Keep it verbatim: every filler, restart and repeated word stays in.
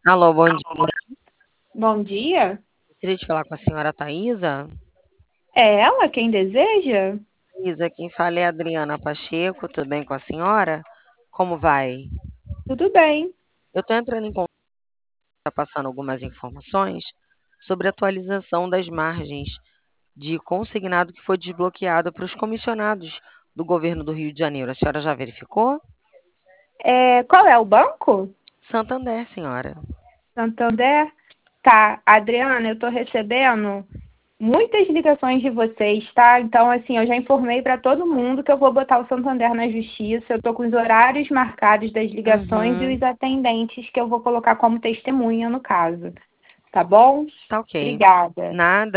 Alô, bom dia. Bom dia. Gostaria de falar com a senhora Thaisa. É ela quem deseja? Thaisa, quem fala é a Adriana Pacheco, tudo bem com a senhora? Como vai? Tudo bem. Eu estou entrando em contato, passando algumas informações sobre a atualização das margens de consignado que foi desbloqueado para os comissionados do governo do Rio de Janeiro. A senhora já verificou? É, qual é o banco? Santander, senhora. Santander? Tá, Adriana, eu tô recebendo muitas ligações de vocês, tá? Então, assim, eu já informei para todo mundo que eu vou botar o Santander na justiça. Eu tô com os horários marcados das ligações e Uhum, os atendentes que eu vou colocar como testemunha no caso. Tá bom? tá ok. Obrigada. Nada.